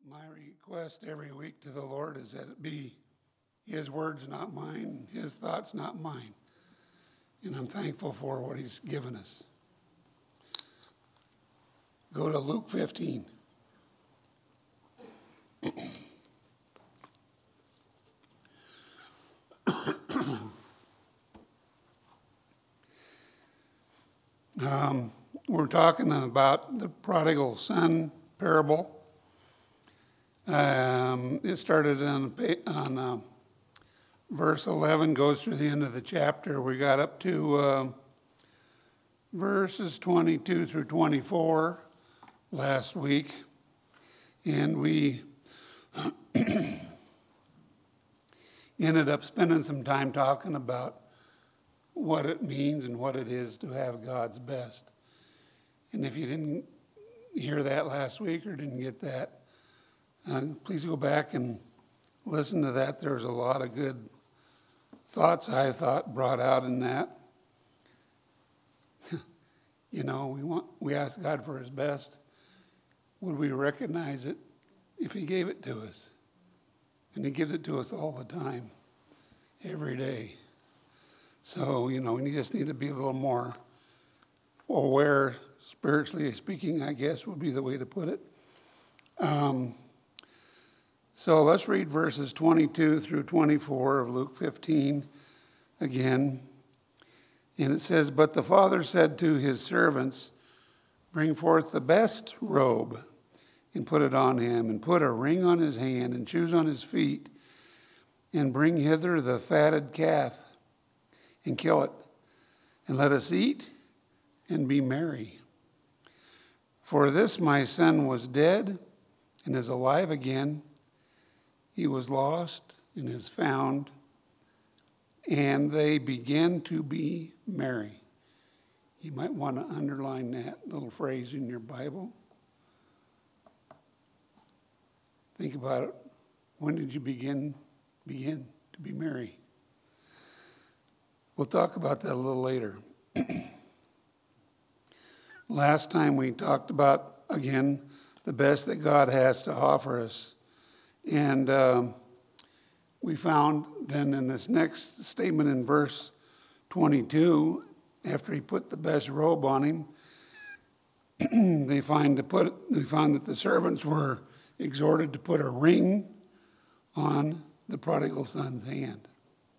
My request every week to the Lord is that it be His words, not mine, His thoughts, not mine. And I'm thankful for what He's given us. Go to Luke 15. We're talking about the prodigal son parable. It started on verse 11, goes through the end of the chapter. We got up to verses 22 through 24 last week, and we ended up spending some time talking about what it means and what it is to have God's best. And if you didn't hear that last week or didn't get that, please go back and listen to that. There's a lot of good thoughts I thought brought out in that. You know, we ask God for His best. Would we recognize it if He gave it to us? And He gives it to us all the time, every day. So, we just need to be a little more aware, spiritually speaking, I guess would be the way to put it. So let's read verses 22 through 24 of Luke 15 again. And it says, "But the father said to his servants, 'Bring forth the best robe and put it on him, and put a ring on his hand and shoes on his feet, and bring hither the fatted calf and kill it, and let us eat and be merry. For this my son was dead and is alive again. He was lost and is found.' And they began to be merry." You might want to underline that little phrase in your Bible. Think about it. When did you begin to be merry? We'll talk about that a little later. Last time we talked about, again, the best that God has to offer us. And we found then in this next statement in verse 22, after he put the best robe on him, we found that the servants were exhorted to put a ring on the prodigal son's hand.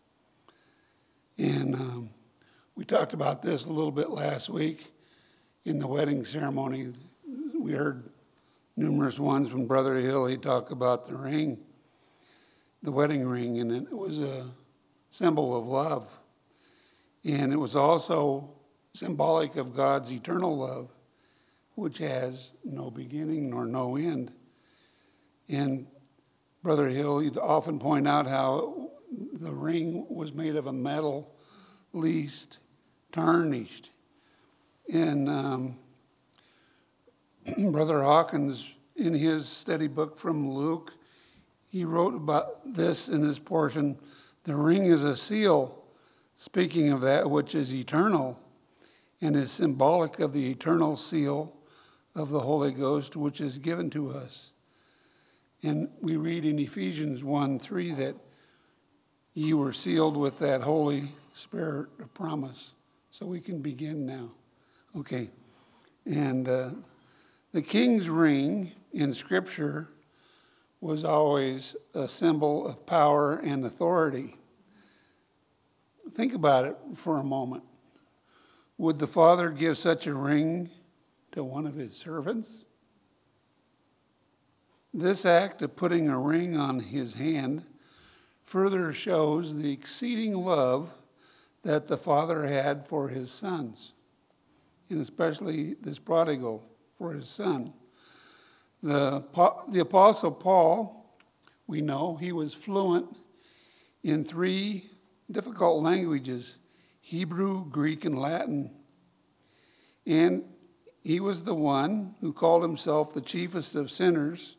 And we talked about this a little bit last week in the wedding ceremony. We heard numerous ones from Brother Hill. He talked about the ring, the wedding ring, and it was a symbol of love. And it was also symbolic of God's eternal love, which has no beginning nor no end. And Brother Hill, he'd often point out how the ring was made of a metal, least tarnished. And Brother Hawkins, in his study book from Luke, he wrote about this in his portion: "The ring is a seal, speaking of that which is eternal, and is symbolic of the eternal seal of the Holy Ghost, which is given to us." And we read in Ephesians 1:3 that ye were sealed with that Holy Spirit of promise. So we can begin now. Okay. And the king's ring in Scripture was always a symbol of power and authority. Think about it for a moment. Would the father give such a ring to one of his servants? This act of putting a ring on his hand further shows the exceeding love that the father had for his sons, and especially this prodigal for his son. The Apostle Paul, we know, he was fluent in 3 difficult languages: Hebrew, Greek, and Latin. And he was the one who called himself the chiefest of sinners.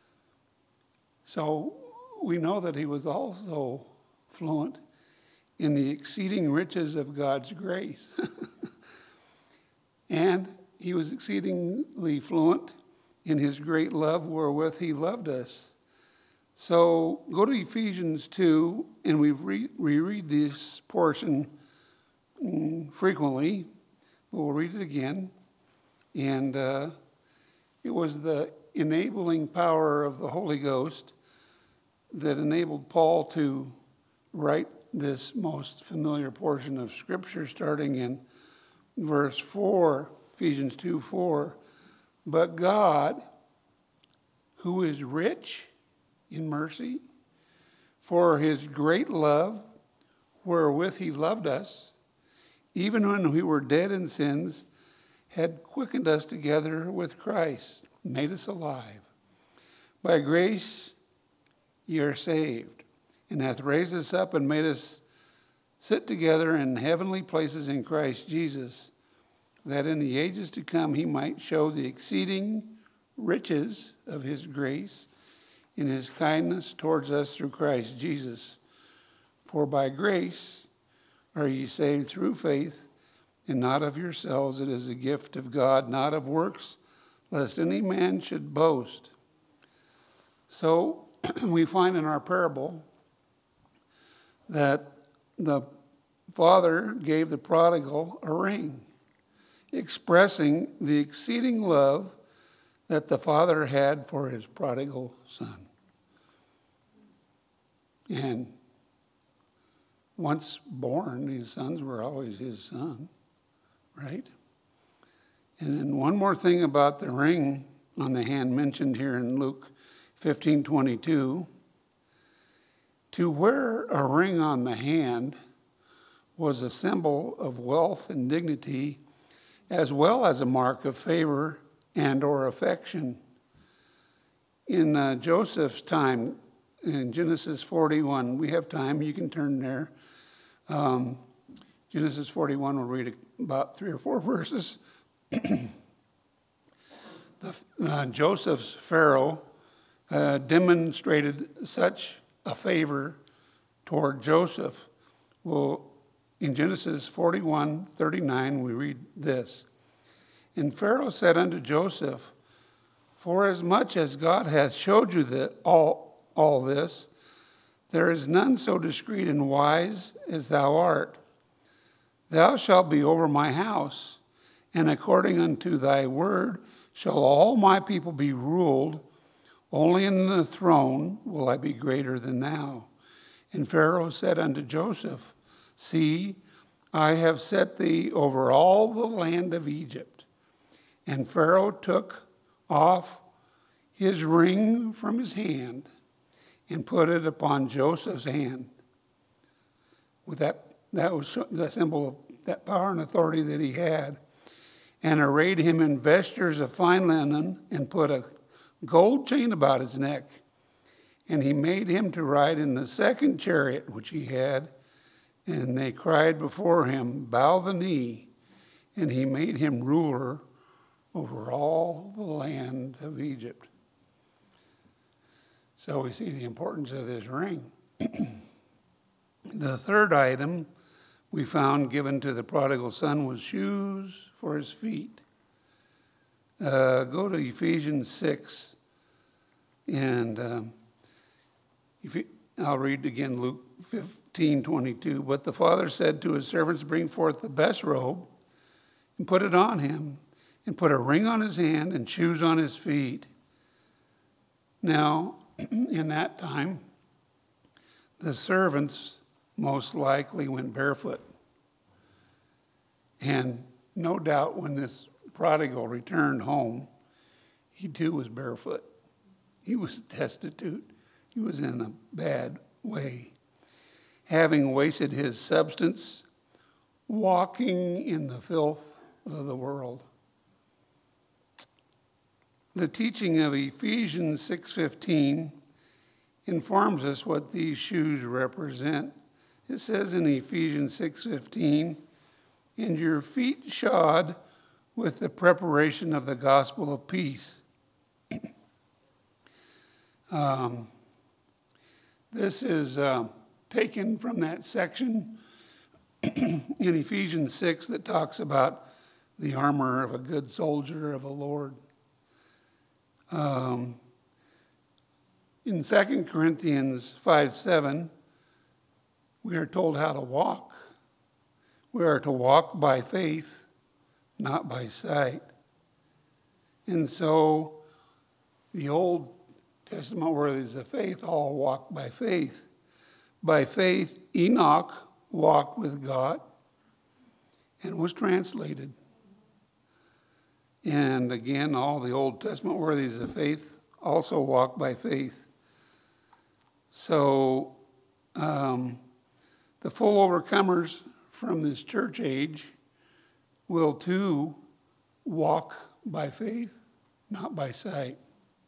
So we know that he was also fluent in the exceeding riches of God's grace. And he was exceedingly fluent in his great love wherewith he loved us. So go to Ephesians 2, and we reread this portion frequently. We'll read it again. And it was the enabling power of the Holy Ghost that enabled Paul to write this most familiar portion of Scripture, starting in verse 4, Ephesians 2:4. But God, who is rich in mercy, for his great love, wherewith he loved us, even when we were dead in sins, had quickened us together with Christ, made us alive. By grace ye are saved, and hath raised us up and made us sit together in heavenly places in Christ Jesus, that in the ages to come he might show the exceeding riches of his grace in his kindness towards us through Christ Jesus. For by grace are ye saved through faith, and not of yourselves. It is a gift of God, not of works, lest any man should boast. So we find in our parable that the father gave the prodigal a ring, expressing the exceeding love that the father had for his prodigal son. And once born, his sons were always his son, right? And then one more thing about the ring on the hand mentioned here in Luke 15:22. To wear a ring on the hand was a symbol of wealth and dignity, as well as a mark of favor and or affection. In Joseph's time, in Genesis 41, we have time, you can turn there. Genesis 41, we'll read about 3 or 4 verses. Joseph's Pharaoh demonstrated such a favor toward Joseph. Well, in Genesis 41:39, we read this. And Pharaoh said unto Joseph, forasmuch as God hath showed you that all this, there is none so discreet and wise as thou art. Thou shalt be over my house, and according unto thy word shall all my people be ruled. Only in the throne will I be greater than thou. And Pharaoh said unto Joseph, see, I have set thee over all the land of Egypt. And Pharaoh took off his ring from his hand and put it upon Joseph's hand. With that was the symbol of that power and authority that he had. And arrayed him in vestures of fine linen and put a gold chain about his neck. And he made him to ride in the second chariot which he had. And they cried before him, bow the knee. And he made him ruler over all the land of Egypt. So we see the importance of this ring. The third item we found given to the prodigal son was shoes for his feet. Go to Ephesians 6, and I'll read again Luke 15:22. But the father said to his servants, bring forth the best robe and put it on him, and put a ring on his hand and shoes on his feet. Now, in that time, the servants most likely went barefoot. And no doubt when this prodigal returned home, he too was barefoot. He was destitute. He was in a bad way, having wasted his substance, walking in the filth of the world. The teaching of Ephesians 6:15 informs us what these shoes represent. It says in Ephesians 6:15, and your feet shod with the preparation of the gospel of peace. This is taken from that section in Ephesians 6 that talks about the armor of a good soldier of the Lord. In 2 Corinthians 5:7, we are told how to walk. We are to walk by faith, not by sight. And so the Old Testament worthies of faith all walk by faith. By faith, Enoch walked with God and was translated. And again, all the Old Testament worthies of faith also walk by faith. So the full overcomers from this church age will too walk by faith, not by sight.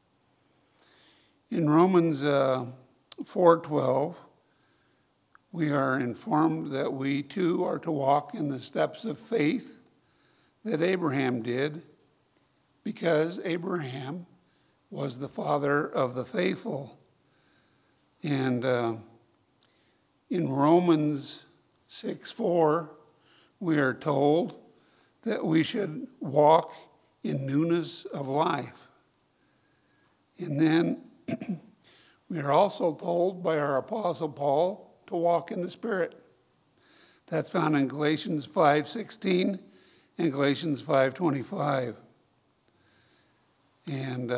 In Romans 4:12, we are informed that we too are to walk in the steps of faith that Abraham did, because Abraham was the father of the faithful. And in Romans 6:4, we are told that we should walk in newness of life. And then we are also told by our Apostle Paul to walk in the Spirit. That's found in Galatians 5:16 and Galatians 5:25. And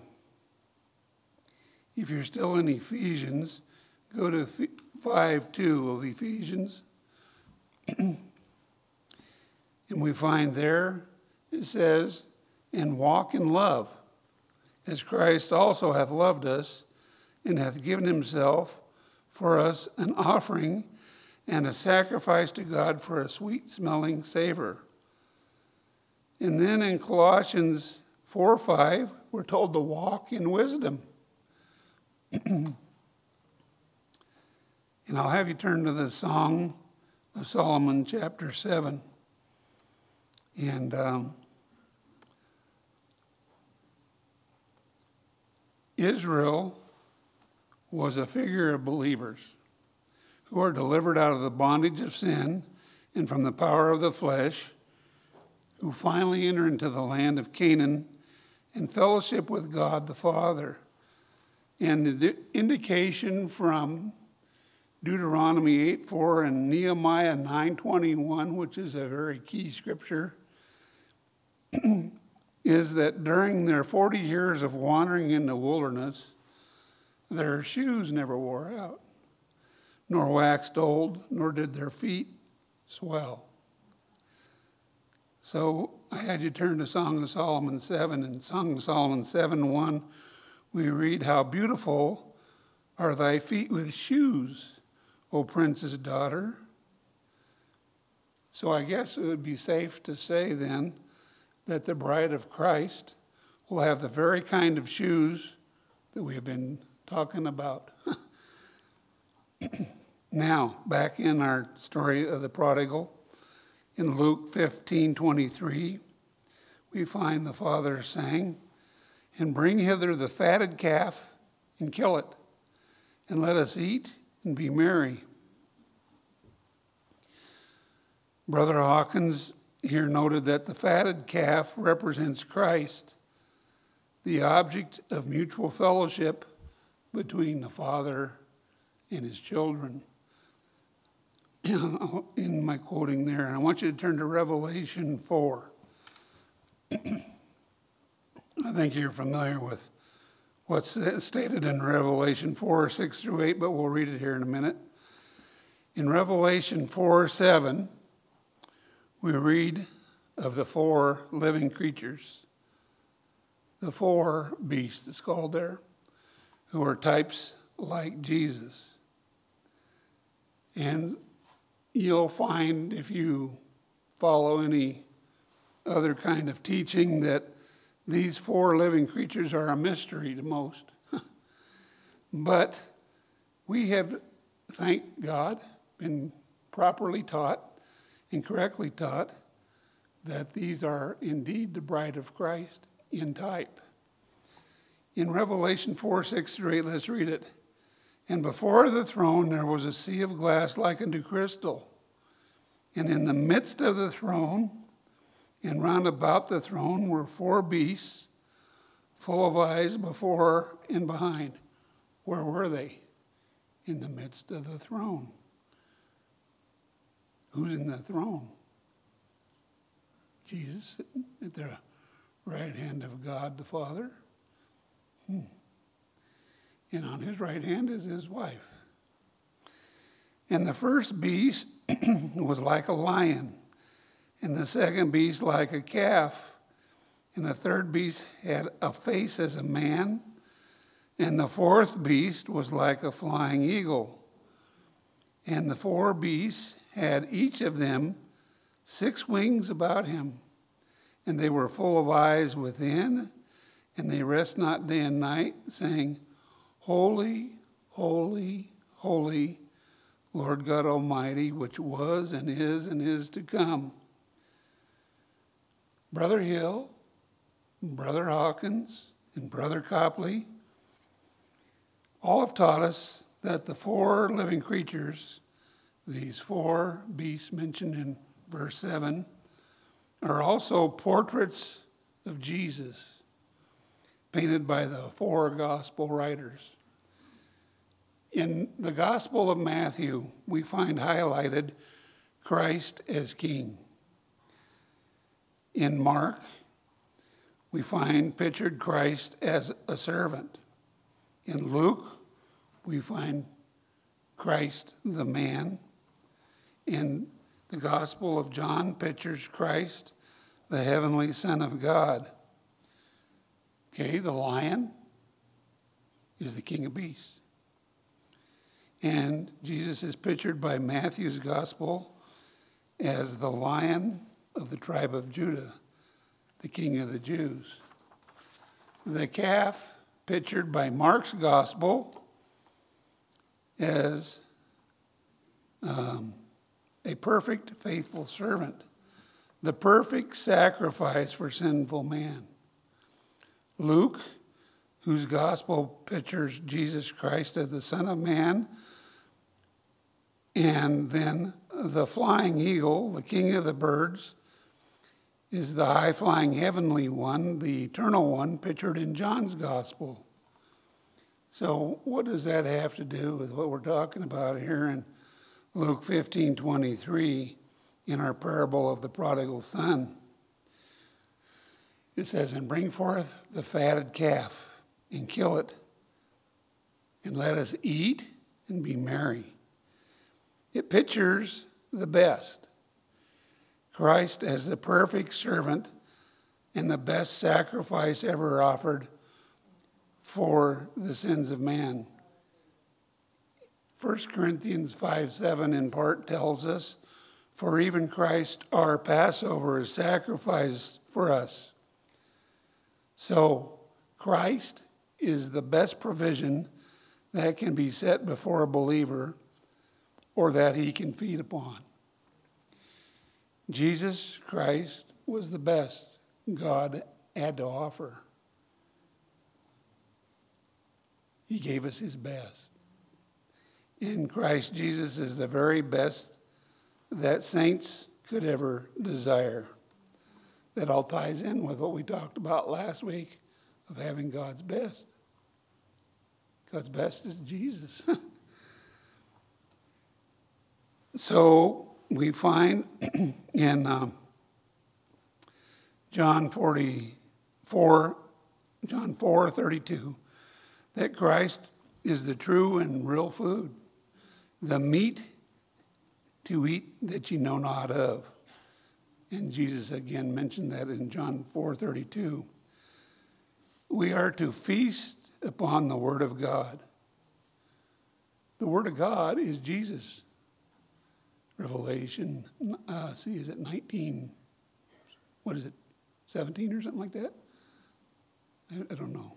if you're still in Ephesians, go to 5:2 of Ephesians. And we find there, it says, and walk in love, as Christ also hath loved us, and hath given himself for us an offering and a sacrifice to God for a sweet-smelling savor. And then in Colossians 4:5, we're told to walk in wisdom. And I'll have you turn to the Song of Solomon, chapter 7. And Israel was a figure of believers who are delivered out of the bondage of sin and from the power of the flesh, who finally enter into the land of Canaan and fellowship with God the Father. And the indication from Deuteronomy 8:4 and Nehemiah 9:21, which is a very key scripture, is that during their 40 years of wandering in the wilderness, their shoes never wore out, nor waxed old, nor did their feet swell. So I had you turn to Song of Solomon 7. In Song of Solomon 7:1, we read, how beautiful are thy feet with shoes, O prince's daughter. So I guess it would be safe to say then that the bride of Christ will have the very kind of shoes that we have been talking about. Now, back in our story of the prodigal, in Luke 15:23, we find the father saying, and bring hither the fatted calf and kill it, and let us eat and be merry. Brother Hawkins here noted that the fatted calf represents Christ, the object of mutual fellowship between the Father and his children. In my quoting there, I want you to turn to Revelation 4. I think you're familiar with what's stated in Revelation 4, 6 through 8, but we'll read it here in a minute. In Revelation 4:7, we read of the 4 living creatures, the 4 beasts, it's called there, who are types like Jesus. And you'll find, if you follow any other kind of teaching, that these 4 living creatures are a mystery to most. But we have, thank God, been properly taught and correctly taught that these are indeed the bride of Christ in type. In Revelation 4, 6 through 8, let's read it. And before the throne there was a sea of glass like unto crystal. And in the midst of the throne and round about the throne were 4 beasts full of eyes before and behind. Where were they? In the midst of the throne. Who's in the throne? Jesus sitting at the right hand of God the Father. And on his right hand is his wife. And the first beast was like a lion, and the second beast like a calf, and the third beast had a face as a man, and the fourth beast was like a flying eagle. And the four beasts had each of them 6 wings about him, and they were full of eyes within, and they rest not day and night, saying, Holy, holy, holy, Lord God Almighty, which was and is to come. Brother Hill, Brother Hawkins, and Brother Copley all have taught us that the 4 living creatures, these 4 beasts mentioned in verse 7, are also portraits of Jesus, painted by the 4 gospel writers. In the Gospel of Matthew, we find highlighted Christ as King. In Mark, we find pictured Christ as a servant. In Luke, we find Christ the man. In the Gospel of John, pictures Christ, the heavenly Son of God. Okay, the lion is the King of Beasts. And Jesus is pictured by Matthew's Gospel as the Lion of the tribe of Judah, the King of the Jews. The calf, pictured by Mark's Gospel as a perfect, faithful servant, the perfect sacrifice for sinful man. Luke, whose Gospel pictures Jesus Christ as the Son of Man, and then the flying eagle, the king of the birds, is the high-flying heavenly one, the eternal one, pictured in John's Gospel. So what does that have to do with what we're talking about here in Luke 15:23 in our parable of the prodigal son? It says, and bring forth the fatted calf and kill it, and let us eat and be merry. It pictures the best. Christ as the perfect servant and the best sacrifice ever offered for the sins of man. 1 Corinthians 5:7 in part tells us, for even Christ our Passover is sacrificed for us. So Christ is the best provision that can be set before a believer or that he can feed upon. Jesus Christ was the best God had to offer. He gave us his best. In Christ Jesus is the very best that saints could ever desire. That all ties in with what we talked about last week of having God's best. God's best is Jesus. So we find in John 4:32 that Christ is the true and real food, the meat to eat that you know not of. And Jesus again mentioned that in John 4:32. We are to feast upon the Word of God. The Word of God is Jesus. Revelation, is it 19, 17 or something like that? I don't know.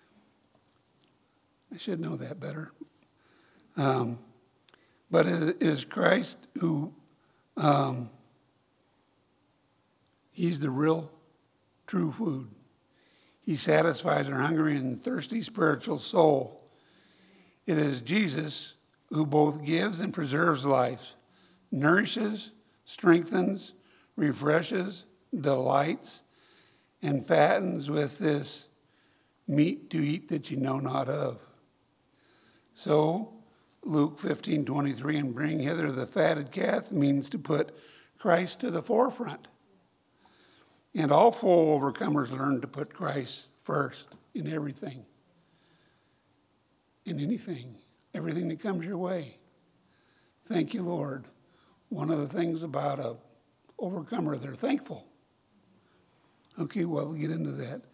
I should know that better. But it is Christ who, he's the real, true food. He satisfies our hungry and thirsty spiritual soul. It is Jesus who both gives and preserves life, nourishes, strengthens, refreshes, delights, and fattens with this meat to eat that you know not of. So, Luke 15:23, and bring hither the fatted calf means to put Christ to the forefront. And all full overcomers learn to put Christ first in everything. In anything. Everything that comes your way. Thank you, Lord. One of the things about a overcomer, they're thankful. Okay, well, we'll get into that.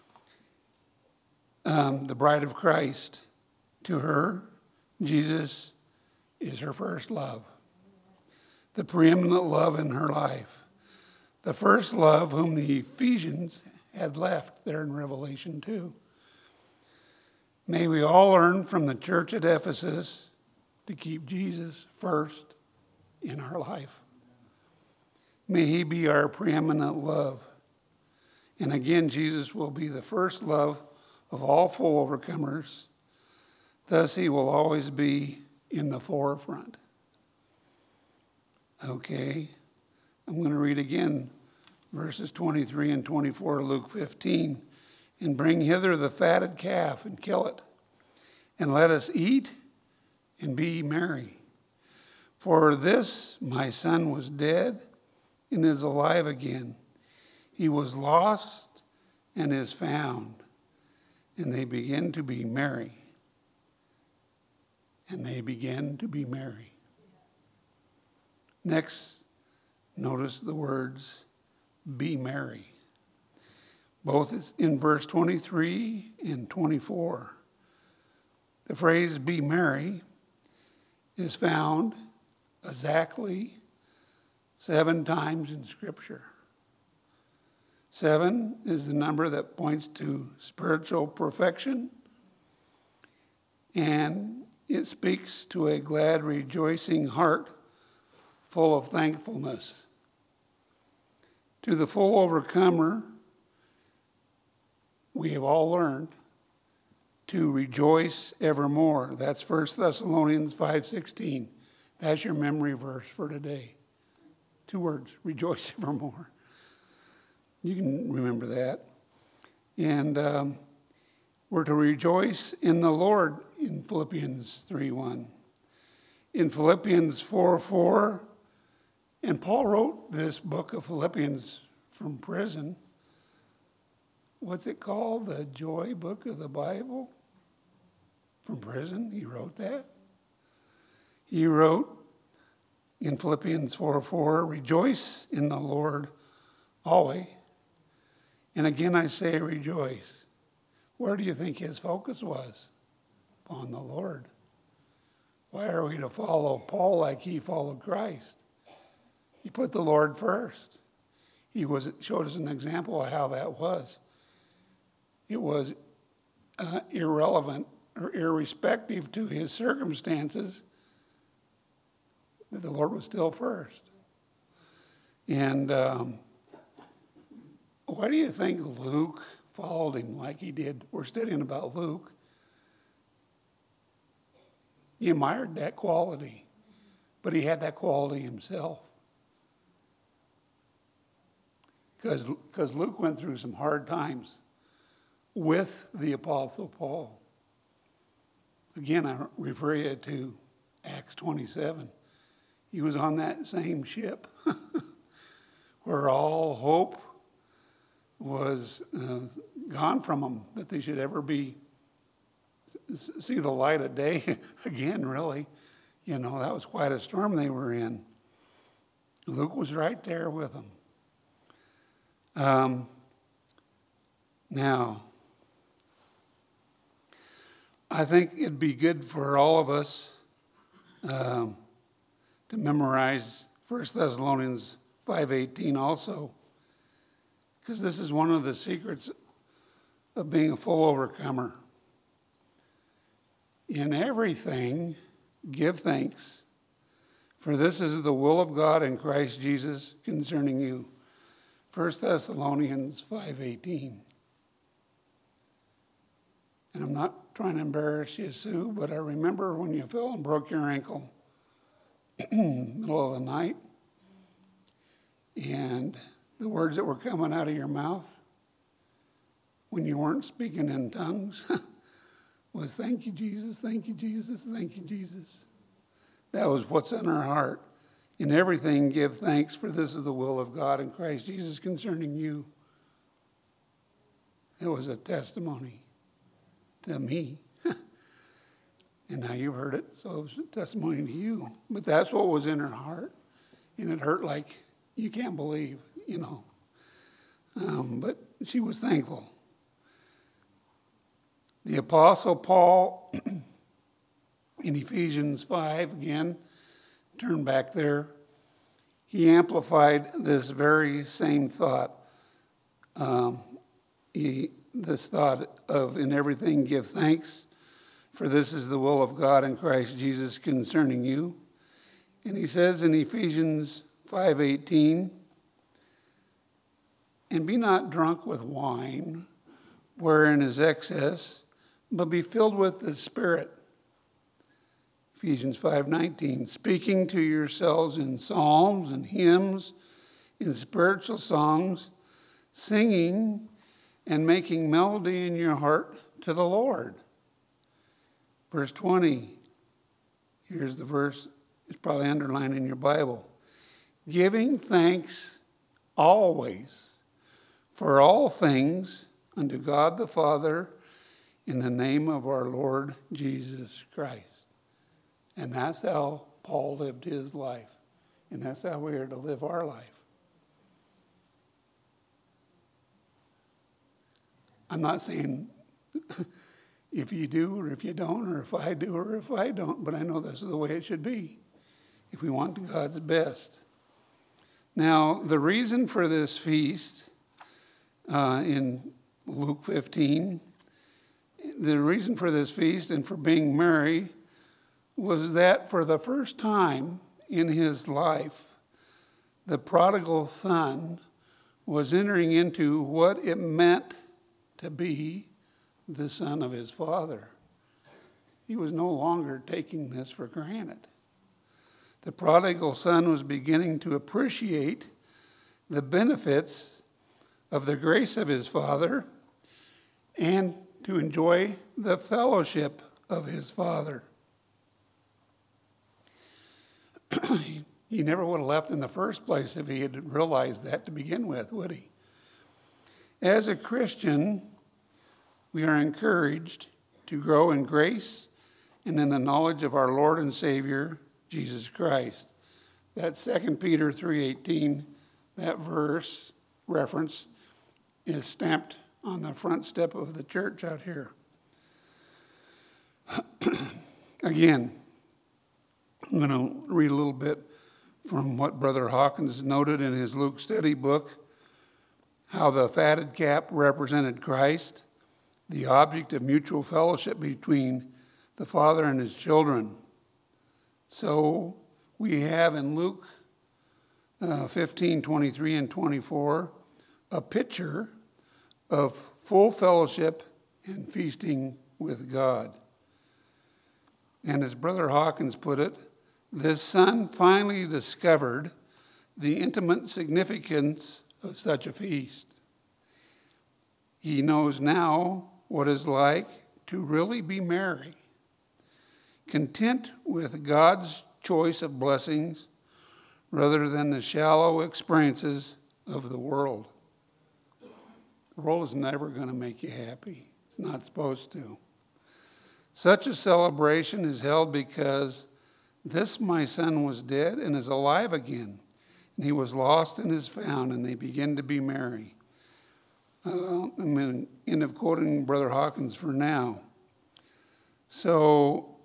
The bride of Christ, to her, Jesus is her first love. The preeminent love in her life. The first love whom the Ephesians had left there in Revelation 2. May we all learn from the church at Ephesus to keep Jesus first in our life. May he be our preeminent love. And again, Jesus will be the first love of all full overcomers. Thus, he will always be in the forefront. Okay, I'm going to read again verses 23 and 24 of Luke 15. And bring hither the fatted calf and kill it, and let us eat and be merry. For this my son was dead and is alive again. He was lost and is found. And they begin to be merry. And they begin to be merry. Next, notice the words, be merry. Both in verse 23 and 24. The phrase be merry is found exactly 7 times in Scripture. 7 is the number that points to spiritual perfection, and it speaks to a glad, rejoicing heart full of thankfulness. To the full overcomer, we have all learned to rejoice evermore. That's 1 Thessalonians 5:16. That's your memory verse for today. 2 words, rejoice evermore. You can remember that. And we're to rejoice in the Lord in Philippians 3:1. In Philippians 4:4, and Paul wrote this book of Philippians from prison. What's it called? The joy book of the Bible? From prison, he wrote that. He wrote in Philippians 4:4, rejoice in the Lord always. And again I say rejoice. Where do you think his focus was? Upon the Lord. Why are we to follow Paul like he followed Christ? He put the Lord first. He showed us an example of how that was. It was irrelevant or irrespective to his circumstances that the Lord was still first. And why do you think Luke followed him like he did? We're studying about Luke. He admired that quality, but he had that quality himself. Because Luke went through some hard times with the Apostle Paul. Again, I refer you to Acts 27. He was on that same ship where all hope was gone from them, that they should ever see the light of day again, really. You know, that was quite a storm they were in. Luke was right there with them. Now, I think it'd be good for all of us to memorize 1 Thessalonians 5:18 also, because this is one of the secrets of being a full overcomer. In everything, give thanks, for this is the will of God in Christ Jesus concerning you. 1 Thessalonians 5:18. And I'm not trying to embarrass you, Sue, but I remember when you fell and broke your ankle in the middle of the night, and the words that were coming out of your mouth when you weren't speaking in tongues was thank you, Jesus, thank you, Jesus, thank you, Jesus. That was what's in our heart. In everything, give thanks, for this is the will of God in Christ Jesus concerning you. It was a testimony to me. And now you've heard it, so it was a testimony to you. But that's what was in her heart. And it hurt like you can't believe, But she was thankful. The Apostle Paul, in Ephesians 5, again, turn back there, he amplified this very same thought. This thought of, in everything give thanks, for this is the will of God in Christ Jesus concerning you. And he says in Ephesians 5:18, and be not drunk with wine, wherein is excess, but be filled with the Spirit. Ephesians 5:19, speaking to yourselves in psalms and hymns, in spiritual songs, singing and making melody in your heart to the Lord. Verse 20, here's the verse, it's probably underlined in your Bible. Giving thanks always for all things unto God the Father in the name of our Lord Jesus Christ. And that's how Paul lived his life. And that's how we are to live our life. I'm not saying if you do or if you don't, or if I do or if I don't, but I know this is the way it should be if we want God's best. Now, the reason for this feast in Luke 15, the reason for this feast and for being merry was that for the first time in his life, the prodigal son was entering into what it meant to be the son of his father. He was no longer taking this for granted. The prodigal son was beginning to appreciate the benefits of the grace of his father and to enjoy the fellowship of his father. He never would have left in the first place if he had realized that to begin with, would he? As a Christian, we are encouraged to grow in grace and in the knowledge of our Lord and Savior, Jesus Christ. That 2 Peter 3:18, that verse reference is stamped on the front step of the church out here. Again, I'm going to read a little bit from what Brother Hawkins noted in his Luke study book, how the fatted calf represented Christ, the object of mutual fellowship between the Father and his children. So we have in Luke 15:23 and 24 a picture of full fellowship and feasting with God. And as Brother Hawkins put it, this son finally discovered the intimate significance of such a feast. He knows now what it's like to really be merry, content with God's choice of blessings rather than the shallow experiences of the world. The world is never going to make you happy. It's not supposed to. Such a celebration is held because this my son was dead and is alive again, and he was lost and is found, and they begin to be merry. I'm end of quoting Brother Hawkins for now. So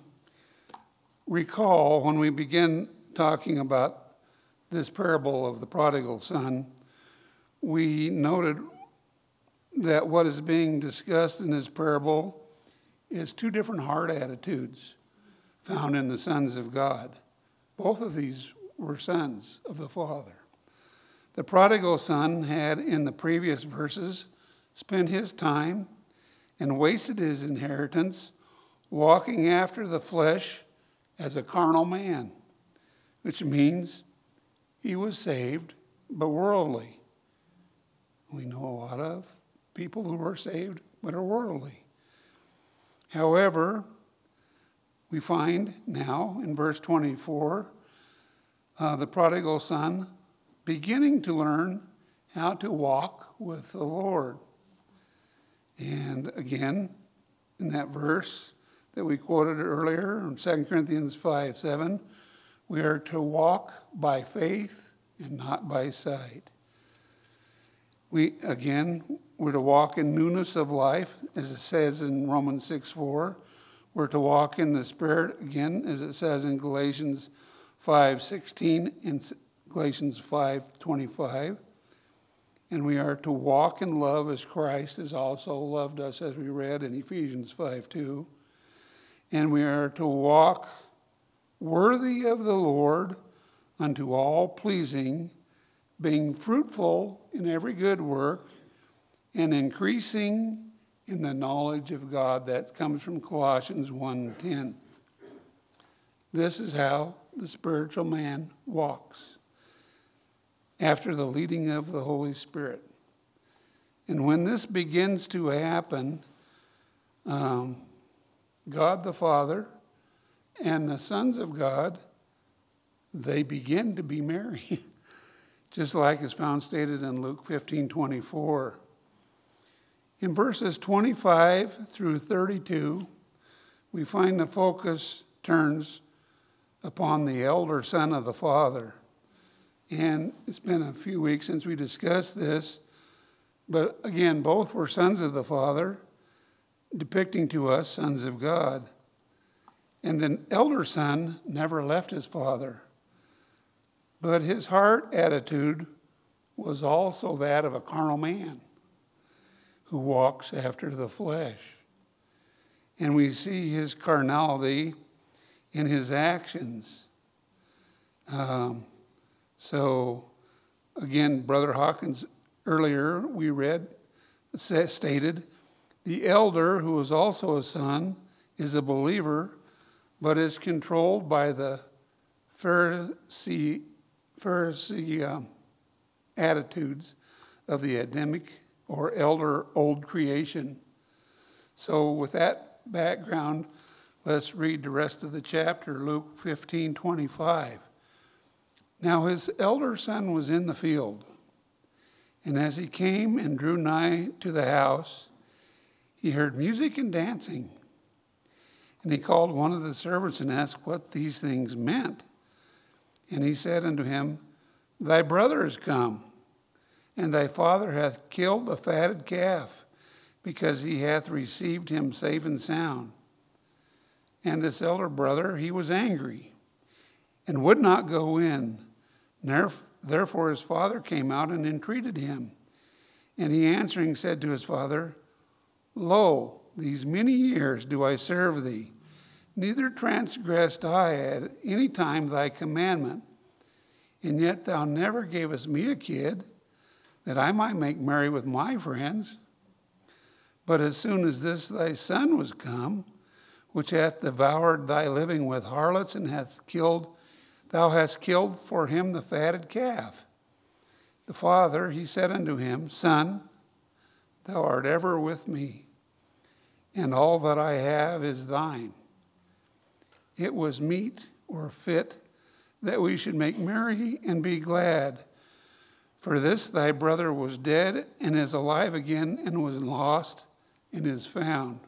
recall when we begin talking about this parable of the prodigal son, we noted that what is being discussed in this parable is two different heart attitudes found in the sons of God. Both of these were sons of the Father. The prodigal son had, in the previous verses, spent his time and wasted his inheritance walking after the flesh as a carnal man, which means he was saved but worldly. We know a lot of people who are saved but are worldly. However, we find now in verse 24, the prodigal son beginning to learn how to walk with the Lord. And again, in that verse that we quoted earlier, in 2 Corinthians 5:7, we are to walk by faith and not by sight. We're to walk in newness of life, as it says in Romans 6:4. We're to walk in the Spirit, again, as it says in Galatians 5:16 and Galatians 5:25. And we are to walk in love as Christ has also loved us, as we read in Ephesians 5:2. And we are to walk worthy of the Lord unto all pleasing, being fruitful in every good work and increasing in the knowledge of God. That comes from Colossians 1:10. This is how the spiritual man walks, after the leading of the Holy Spirit. And when this begins to happen, God the Father and the sons of God, they begin to be merry, just like is found stated in Luke 15:24. In verses 25 through 32, we find the focus turns upon the elder son of the father. And it's been a few weeks since we discussed this, but again, both were sons of the Father, depicting to us sons of God. And the elder son never left his father, but his heart attitude was also that of a carnal man who walks after the flesh. And we see his carnality in his actions. So, again, Brother Hawkins, earlier we stated, the elder, who is also a son, is a believer, but is controlled by the Pharisee attitudes of the Adamic or elder old creation. So with that background, let's read the rest of the chapter, Luke 15:25. Now his elder son was in the field, and as he came and drew nigh to the house, he heard music and dancing. And he called one of the servants and asked what these things meant. And he said unto him, Thy brother is come, and thy father hath killed the fatted calf, because he hath received him safe and sound. And this elder brother, he was angry, and would not go in. Therefore his father came out and entreated him. And he answering said to his father, Lo, these many years do I serve thee, neither transgressed I at any time thy commandment. And yet thou never gavest me a kid, that I might make merry with my friends. But as soon as this thy son was come, which hath devoured thy living with harlots, and thou hast killed for him the fatted calf. The father, he said unto him, Son, thou art ever with me, and all that I have is thine. It was meet or fit that we should make merry and be glad. For this thy brother was dead and is alive again, and was lost and is found.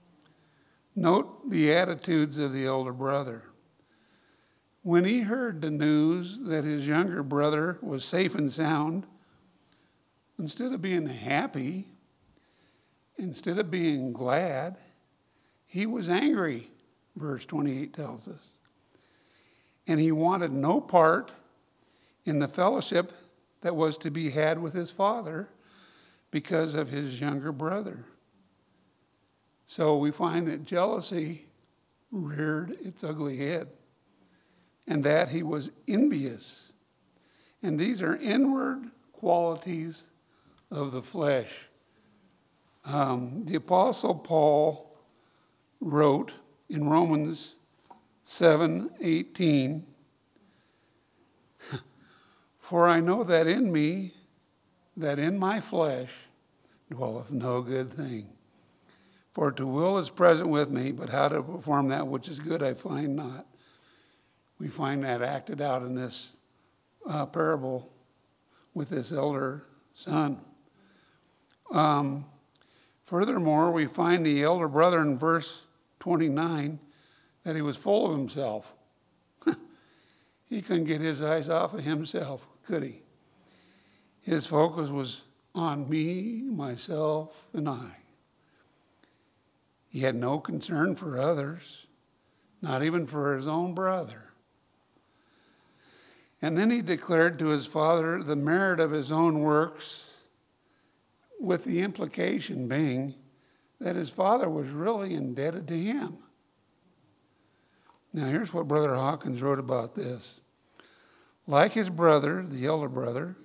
Note the attitudes of the elder brother. When he heard the news that his younger brother was safe and sound, instead of being happy, instead of being glad, he was angry, verse 28 tells us. And he wanted no part in the fellowship that was to be had with his father because of his younger brother. So we find that jealousy reared its ugly head, and that he was envious. And these are inward qualities of the flesh. The Apostle Paul wrote in Romans 7:18, For I know that in me, that in my flesh, dwelleth no good thing. For to will is present with me, but how to perform that which is good I find not. We find that acted out in this parable with this elder son. Furthermore, we find the elder brother in verse 29 that he was full of himself. He couldn't get his eyes off of himself, could he? His focus was on me, myself, and I. He had no concern for others, not even for his own brother. And then he declared to his father the merit of his own works, with the implication being that his father was really indebted to him. Now, here's what Brother Hawkins wrote about this. Like his brother, the elder brother,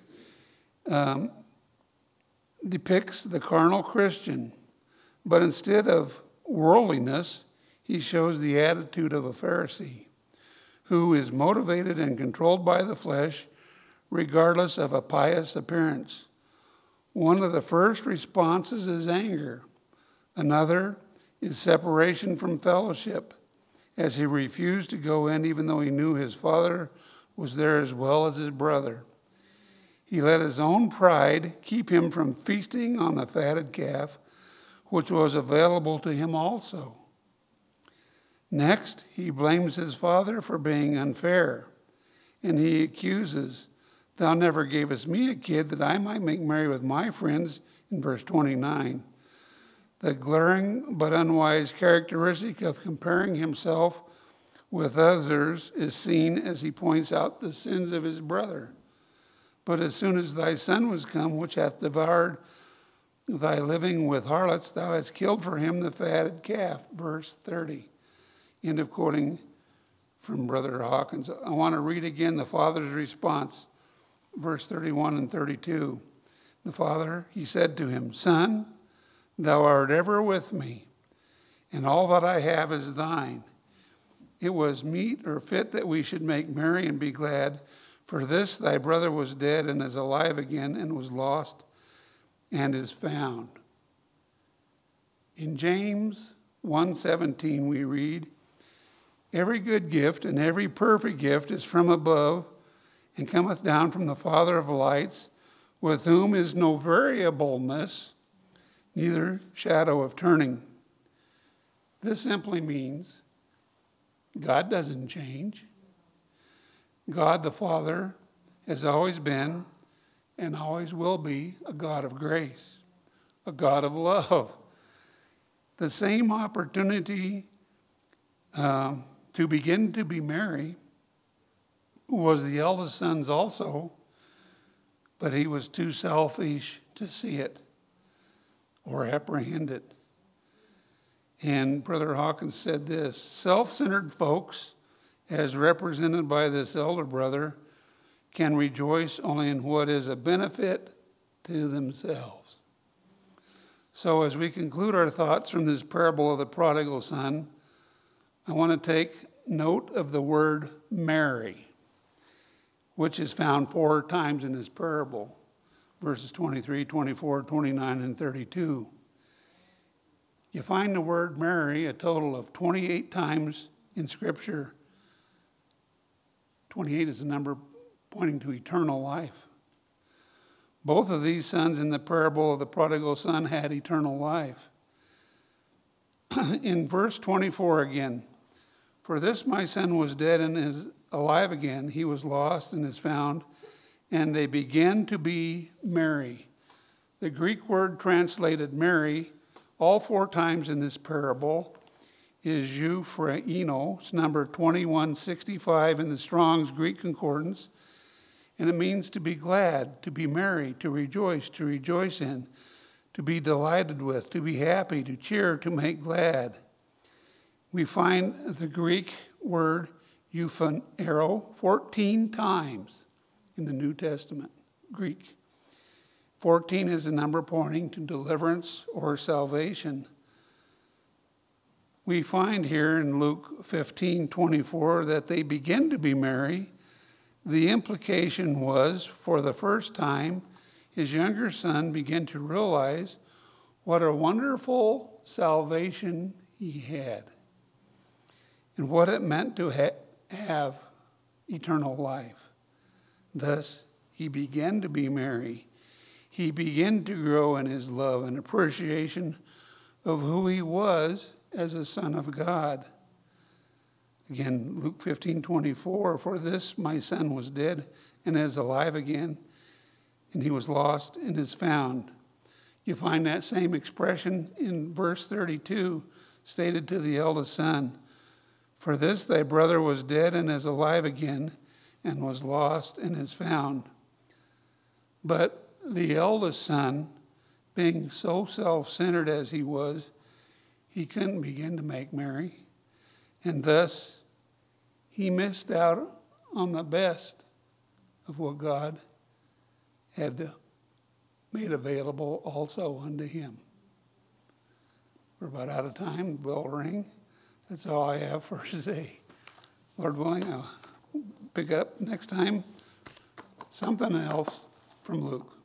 depicts the carnal Christian, but instead of worldliness, he shows the attitude of a Pharisee who is motivated and controlled by the flesh regardless of a pious appearance. One of the first responses is anger. Another is separation from fellowship, as he refused to go in even though he knew his father was there as well as his brother. He let his own pride keep him from feasting on the fatted calf, which was available to him also. Next, he blames his father for being unfair, and he accuses, "Thou never gavest me a kid that I might make merry with my friends," in verse 29. The glaring but unwise characteristic of comparing himself with others is seen as he points out the sins of his brother. But as soon as thy son was come, which hath devoured thy living with harlots, thou hast killed for him the fatted calf. Verse 30. End of quoting from Brother Hawkins. I want to read again the father's response. Verse 31 and 32. The father, he said to him, "Son, thou art ever with me, and all that I have is thine. It was meet or fit that we should make merry and be glad. For this thy brother was dead and is alive again, and was lost and is found." In James 1:17 we read, "Every good gift and every perfect gift is from above, and cometh down from the Father of lights, with whom is no variableness, neither shadow of turning." This simply means God doesn't change. God the Father has always been and always will be a God of grace, a God of love. The same opportunity to begin to be merry was the eldest son's also, but he was too selfish to see it or apprehend it. And Brother Hawkins said this: self-centered folks, as represented by this elder brother, can rejoice only in what is a benefit to themselves. So as we conclude our thoughts from this parable of the prodigal son, I want to take note of the word merry, which is found 4 times in this parable, verses 23, 24, 29, and 32. You find the word merry a total of 28 times in Scripture. 28 is a number pointing to eternal life. Both of these sons in the parable of the prodigal son had eternal life. In verse 24 again, "For this my son was dead and is alive again. He was lost and is found. And they began to be merry." The Greek word translated merry all 4 times in this parable is euphraino. It's number 2165 in the Strong's Greek Concordance. And it means to be glad, to be merry, to rejoice in, to be delighted with, to be happy, to cheer, to make glad. We find the Greek word euphonero 14 times in the New Testament, Greek. 14 is a number pointing to deliverance or salvation. We find here in Luke 15:24 that they begin to be merry. The implication was, for the first time, his younger son began to realize What a wonderful salvation he had, and what it meant to have eternal life. Thus, he began to be merry. He began to grow in his love and appreciation of who he was as a son of God. Again, Luke 15:24, for this my son was dead and is alive again, and he was lost and is found. You find that same expression in verse 32, stated to the eldest son, for this thy brother was dead and is alive again, and was lost and is found. But the eldest son, being so self-centered as he was, he couldn't begin to make merry, and thus he missed out on the best of what God had made available also unto him. We're about out of time. Bell ring. That's all I have for today. Lord willing, I'll pick up next time something else from Luke.